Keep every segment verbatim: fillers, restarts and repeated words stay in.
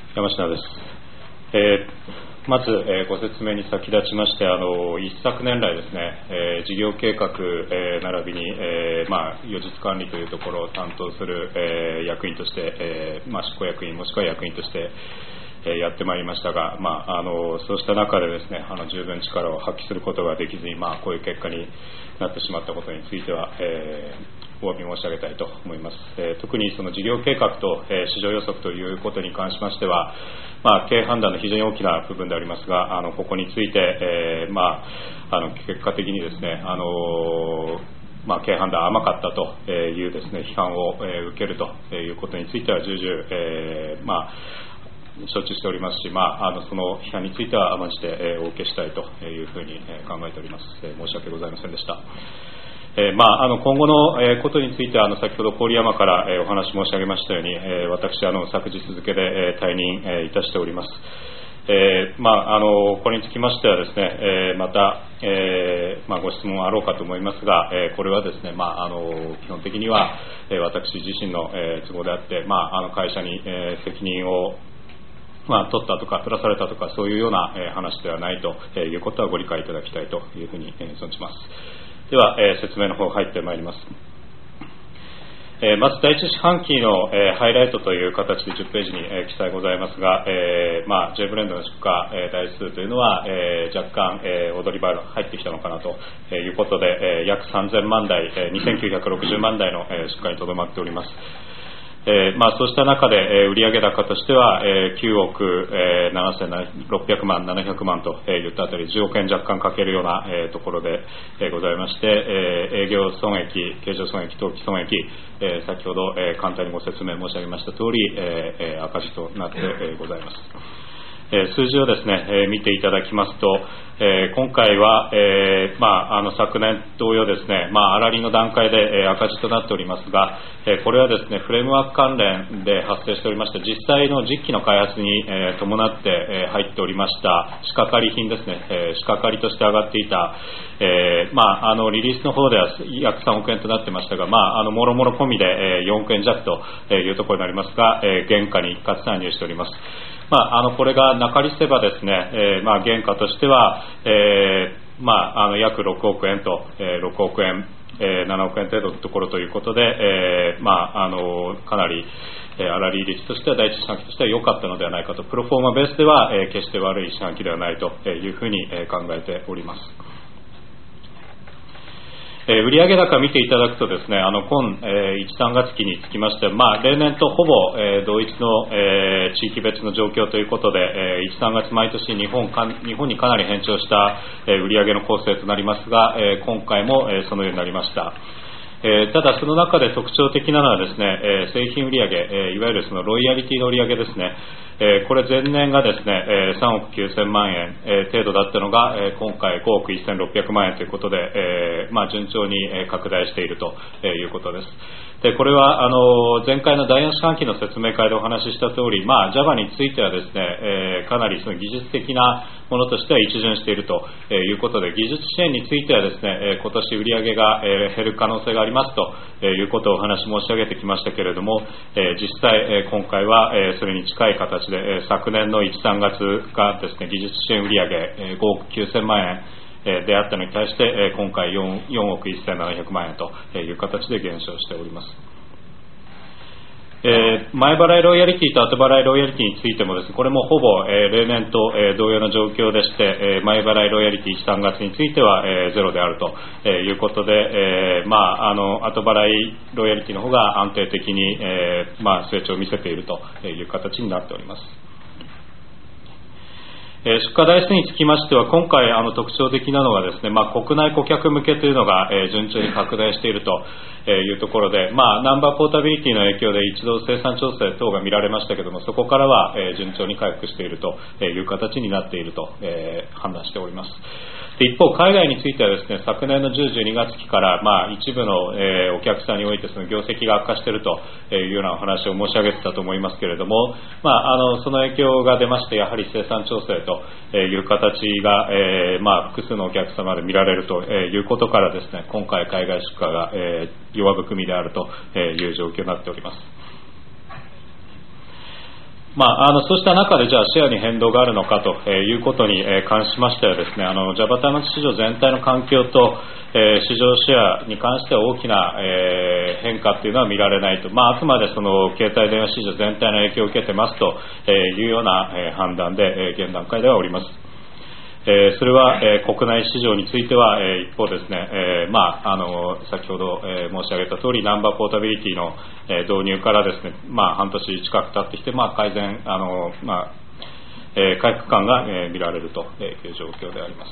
山科です。えー、まず、えー、ご説明に先立ちまして、あの一昨年来ですね、えー、事業計画、えー、並びに、えーまあ、予実管理というところを担当する、えー、役員として、えーまあ、執行役員もしくは役員としてえー、やってまいりましたが、まあ、あのそうした中でですね、あの十分力を発揮することができずに、まあ、こういう結果になってしまったことについては、えー、お詫び申し上げたいと思います。えー、特にその事業計画と、えー、市場予測ということに関しましては、まあ、経営判断の非常に大きな部分でありますが、あのここについて、えーまあ、あの結果的にですね、あのまあ、経営判断甘かったというですね、批判を、えー、受けるということについては重々、えーまあ承知しておりますし、まあ、あのその批判については甘んじて、えー、お受けしたいというふうに、えー、考えております。えー、申し訳ございませんでした。えーまあ、あの今後の、えー、ことについてはあの先ほど郡山から、えー、お話申し上げましたように、えー、私あの昨日付で、えー、退任、えー、いたしております。えーまあ、あのこれにつきましてはですね、えー、また、えーまあ、ご質問あろうかと思いますが、えー、これはですね、まあ、あの基本的には、えー、私自身の、えー、都合であって、まあ、あの会社に、えー、責任をまあ、取ったとか取らされたとかそういうような、えー、話ではないということはご理解いただきたいというふうに、えー、存じます。では、えー、説明の方入ってまいります。えー、まず第一四半期の、えー、ハイライトという形でじゅっページに、えー、記載ございますが、えーまあ、J ブレンドの出荷、えー、台数というのは、えー、若干、えー、踊り場が入ってきたのかなということで、えー、約さんぜんまんだい、えー、にせんきゅうひゃくろくじゅうまんだいの、えー、出荷にとどまっております。えーまあ、そうした中で、えー、売上高としては、えー、きゅうおく、えー、ななせんろっぴゃくまん、ななひゃくまんと、えー、いったあたりじゅうおくえん若干かけるような、えー、ところで、えー、ございまして、えー、営業損益、経常損益、当期損益、えー、先ほど、えー、簡単にご説明申し上げました通り、えー、赤字となって、えー、ございます。えー、数字をですね、えー、見ていただきますと、えー、今回は、えーまあ、あの昨年同様ですね、まあ、粗利の段階で、えー、赤字となっておりますが、えー、これはですね、フレームワーク関連で発生しておりまして、実際の実機の開発に、えー、伴って、えー、入っておりました仕掛かり品ですね、えー、仕掛かりとして上がっていた、えーまあ、あのリリースの方では約さんおくえんとなってましたが、まあ、あのもろもろ込みで、えー、よんおくえん弱というところになりますが、えー、原価に一括参入しております。まあ、あのこれがなかりせばですね、えーまあ、原価としては、えーまあ、あの約ろくおくえんと、えー、ろくおくえん、えー、ななおくえん程度のところということで、えーまあ、あのかなり、えー、粗利率としては第一四半期としては良かったのではないかと、プロフォーマベースでは、えー、決して悪い四半期ではないというふうに、えー、考えております。えー、売上高見ていただくとですね、あの今、えー、いち、さんがつ期につきまして、まあ、例年とほぼ、えー、同一の、えー、地域別の状況ということで、えー、いち、さんがつ毎年日本か日本にかなり偏重した、えー、売上の構成となりますが、えー、今回も、えー、そのようになりました。えー、ただその中で特徴的なのはですね、えー、製品売上、えー、いわゆるそのロイヤリティの売上ですね、えー、これ前年がですね、えー、さんおくきゅうせんまんえん、えー、程度だったのが、えー、今回ごおくせんろっぴゃくまんえんということで、えーまあ、順調に、えー、拡大しているということです。でこれはあの前回のだいよん四半期の説明会でお話しした通り、まあ、Java についてはですね、えー、かなりその技術的なものとしては一巡しているということで、技術支援についてはですね、今年売上が減る可能性がありますということをお話し申し上げてきましたけれども、実際今回はそれに近い形で、昨年のいち、さんがつがですね、技術支援売上ごおくきゅうせんまんえんであったのに対して、今回 4, 4億せんななひゃくまんえんという形で減少しております。えー、前払いロイヤリティと後払いロイヤリティについてもですね、これもほぼ、えー、例年と、えー、同様の状況でして、えー、前払いロイヤリティいち、さんがつについては、えー、ゼロであると、えー、いうことで、えーまあ、あの後払いロイヤリティの方が安定的に、えーまあ、成長を見せているという形になっております。出荷台数につきましては、今回あの特徴的なのがですね、まあ、国内顧客向けというのが、えー、順調に拡大しているというところで、まあ、ナンバーポータビリティの影響で一度生産調整等が見られましたけれども、そこからは、えー、順調に回復しているという形になっていると、えー、判断しております。で一方、海外についてはですね、昨年のじゅう、じゅうにがつ期から、まあ、一部の、えー、お客さんにおいてその業績が悪化しているというようなお話を申し上げてたと思いますけれども、まあ、あのその影響が出まして、やはり生産調整という形が、えーまあ、複数のお客様で見られるということからですね、今回海外出荷が、えー、弱含みであるという状況になっております。 まあ、あのそうした中でじゃあシェアに変動があるのかということに関しましてはですね、あのジャバタイマチ市場全体の環境と、えー、市場シェアに関しては大きな、えー、変化というのは見られないと、まあ、あくまでその携帯電話市場全体の影響を受けてますというような、えー、判断で、えー、現段階ではおります。えー、それは、えー、国内市場については、えー、一方ですね、えーまあ、あの先ほど、えー、申し上げた通りナンバーポータビリティの、えー、導入からですね、まあ、半年近く経ってきて、まあ、改善あの、まあえー、回復感が、えー、見られるという状況であります。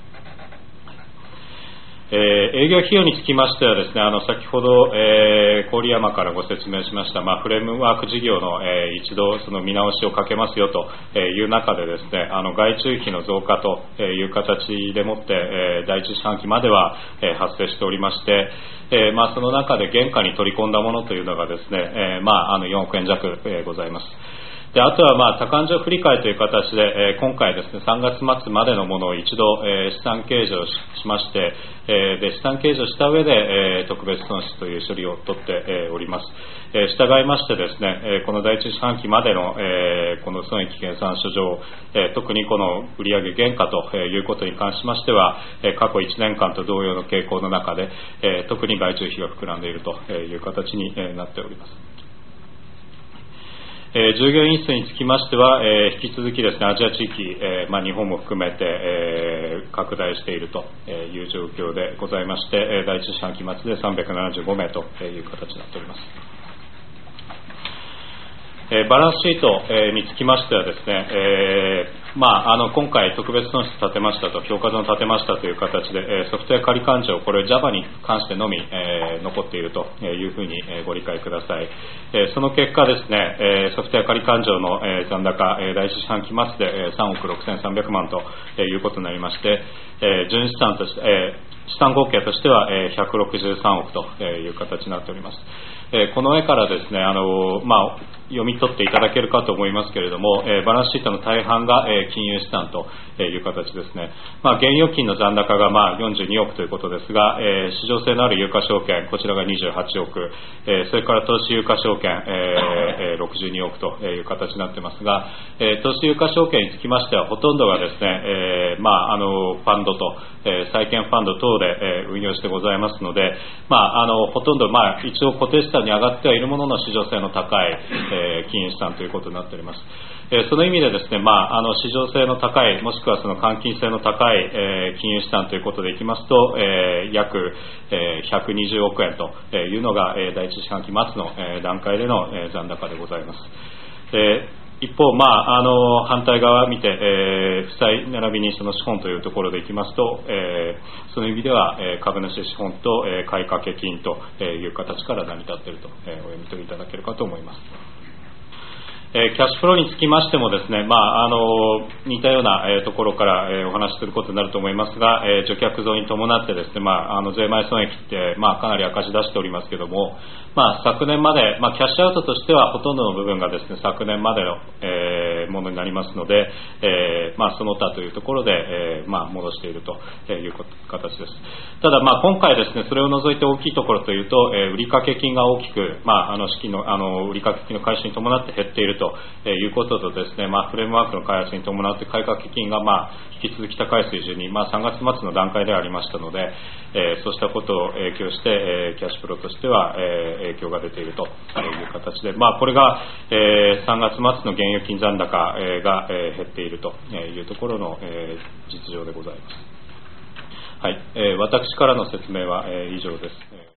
えー、営業費用につきましてはですね、あの先ほど、えー、郡山からご説明しました、まあ、フレームワーク事業の、えー、一度その見直しをかけますよという中でですね、あの外注費の増加という形でもって、えー、第一四半期までは、えー、発生しておりまして、えーまあ、その中で原価に取り込んだものというのがですね、えーまあ、あのよんおくえん弱、えー、ございます。であとは、まあ、多勘定振り替えという形で、えー、今回ですねさんがつ末までのものを一度、えー、資産計上 し, しまして、えー、で資産計上した上で、えー、特別損失という処理を取って、えー、おります。えー、従いましてですね、えー、この第一四半期までの、えー、この損益計算書上、えー、特にこの売上原価ということに関しましては、えー、過去いちねんかんと同様の傾向の中で、えー、特に外注費が膨らんでいるという形になっております。えー、従業員数につきましては、えー、引き続きですねアジア地域、えーまあ、日本も含めて、えー、拡大しているという状況でございまして、第一四半期末でさんびゃくななじゅうごめいという形になっております。えー、バランスシート、えー、につきましてはですね、えーまあ、あの今回特別損失立てましたと評価損立てましたという形で、えー、ソフトウェア仮勘定これ Java に関してのみ、えー、残っているというふうに、えー、ご理解ください。えー、その結果ですね、えー、ソフトウェア仮勘定の、えー、残高、えー、第一四半期末で、えー、さんおくろくせんさんびゃくまんということになりまして、えー、純資産として、えー、資産合計としては、えー、ひゃくろくじゅうさんおくという形になっております。えー、この絵からですね、あのまあ、読み取っていただけるかと思いますけれども、えー、バランスシートの大半が、えー、金融資産という形ですね。まあ、現預金の残高が、まあ、よんじゅうにおくということですが、えー、市場性のある有価証券こちらがにじゅうはちおく、えー、それから投資有価証券、えー、ろくじゅうにおくという形になっていますが、えー、投資有価証券につきましてはほとんどがですね、えーまあ、あのファンドと、えー、債券ファンド等で、えー、運用してございますので、まあ、あのほとんど、まあ、一応固定資産に上がってはいるものの市場性の高い、えー、金融資産ということになっております。えー、その意味でですね、まあ、あの市場性の高いもしくはその換金性の高い、えー、金融資産ということでいきますと、えー、約、えー、ひゃくにじゅうおくえんというのが、えー、第一四半期末の、えー、段階での、えー、残高でございます。えー一方、まあ、あの反対側を見て、えー、負債並びにその資本というところでいきますと、えー、その意味では、えー、株主資本と、えー、買掛金という形から成り立っていると、えー、お読み取りいただけるかと思います。えー、キャッシュフローにつきましてもですね、まあ、あの似たような、えー、ところから、えー、お話しすることになると思いますが、えー、除却増に伴ってですね、まあ、あの税前損益って、まあ、かなり赤字出しておりますけども、まあ、昨年まで、まあ、キャッシュアウトとしてはほとんどの部分がですね昨年までの、えー、ものになりますので、えーまあ、その他というところで、えーまあ、戻しているという形です。ただ、まあ、今回ですねそれを除いて大きいところというと、えー、売掛金が大きく、まあ、あの資金のあの売掛金の開始に伴って減っているということとですね、まあ、フレームワークの開発に伴って買掛金が、まあ、引き続き高い水準に、まあ、さんがつ末の段階でありましたので、えー、そうしたことを影響して、えー、キャッシュフローとしては、えー、影響が出ているという形で、まあ、これが、えー、さんがつ末の現預金残高、えー、が、えー、減っているというところの、えー、実情でございます。はい、えー、私からの説明は、えー、以上です。